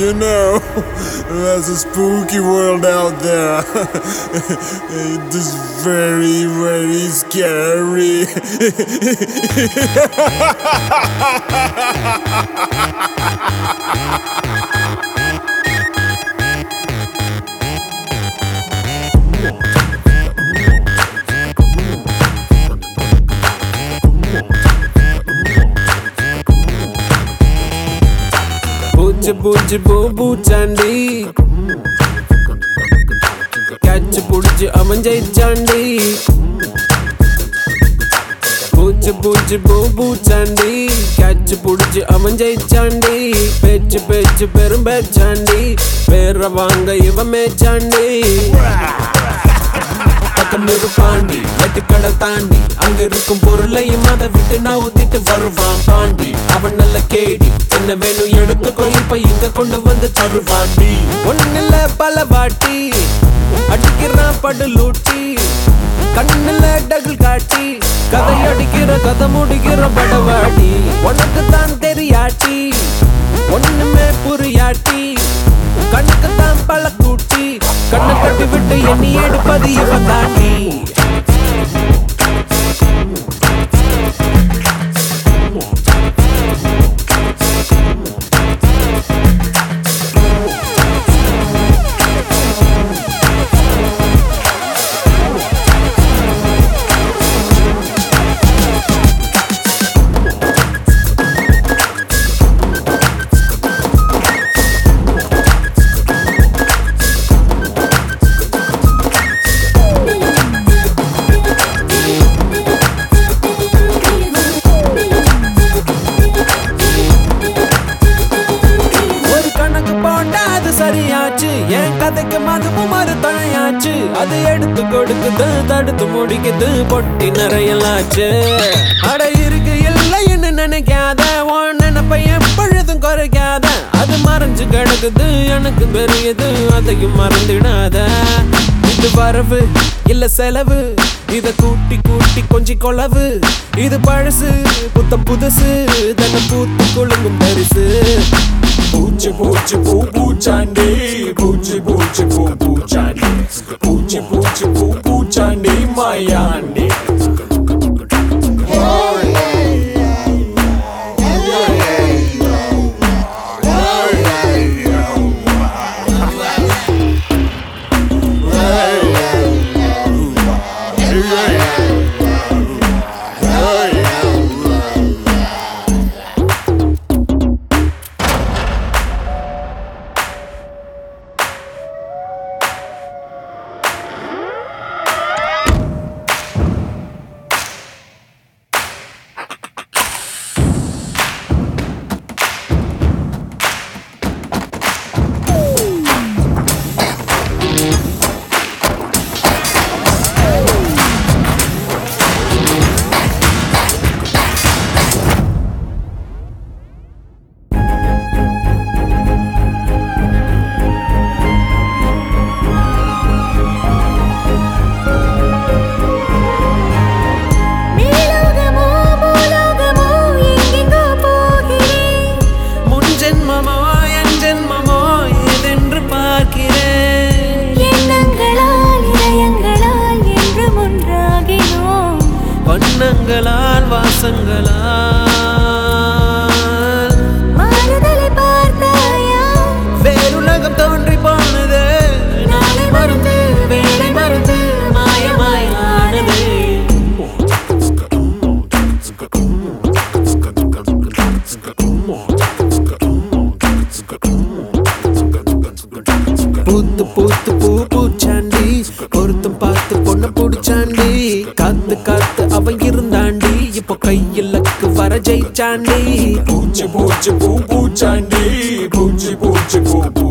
You know, there's a spooky world out there. It is very, very scary. பூச்சி பூ Chandy catch புடிச்சு அவன் ஜெயிச்சாண்டி பூச்சி பூ சாண்டி கேட்ச் புடிச்சு அவன் ஜெயிச்சாண்டி பேச்சு பெரும் பேச்சாண்டி பேர வாங்க இவன் மேச்சாண்டி பாண்டி வெட்டுக்கடை தாண்டி அங்க இருக்கும் பொருளையும் அதை விட்டு நான் ஊத்திட்டு வருவான் பாண்டி அவன் நல்ல கேடி என்ன வேணும் எடுத்துக்கோ இப்ப இங்க கொண்டு வந்து தருவாண்டி ஒண்ணுல பல வாட்டி அடிக்கிறான் படுலூட்டி கண்ணுல டகுல் காட்டி கதை அடிக்கிற கதை முடிக்கிற படவாடி உனக்கு தான் தெரியாட்டி ஒண்ணுமே புரியாட்டி கண்ணுக்கு தான் பல கூட்டி கண்ணை கட்டி விட்டு எண்ணி எடுப்பது இவன் தாண்டி சரியாச்சு என் கதைக்கு மதுவும் மறுதழையாச்சு அது எடுத்து கொடுக்குது தடுத்து முடிக்குது பொட்டி நிறையலாச்சு அட இருக்கு இல்லைன்னு நினைக்காத உன் நினைப்ப எப்பொழுதும் குறைக்காத அது மறைஞ்சு கிடக்குது எனக்கு பெரியது அதையும் மறந்துடாத இது வரவு இல்ல செலவு இத கூட்டி கொஞ்சி கொளவு இது பழசு புத்தம் புதுசு தன்னை பூத்து குழுங்கும் பரிசு பூச்சி பூ சாண்டி பூ சாண்டி மாயாண்டி வண்ணங்களால் வாசங்களால் மாறுதலை பார்த்தாயா வேறுலகம் தோன்றி போனது நாளை மறந்து வேலை மறந்து மாயமாயானது பூத்து பூச்சாண்டி பொருத்தம் பார்த்து பொண்ண புடிச்சாண்டி காத்து அவன் இருந்தாண்டி இப்போ கையிலக்கு வர ஜெயிச்சாண்டி பூச்சி பூ சாண்டி பூச்சி பூ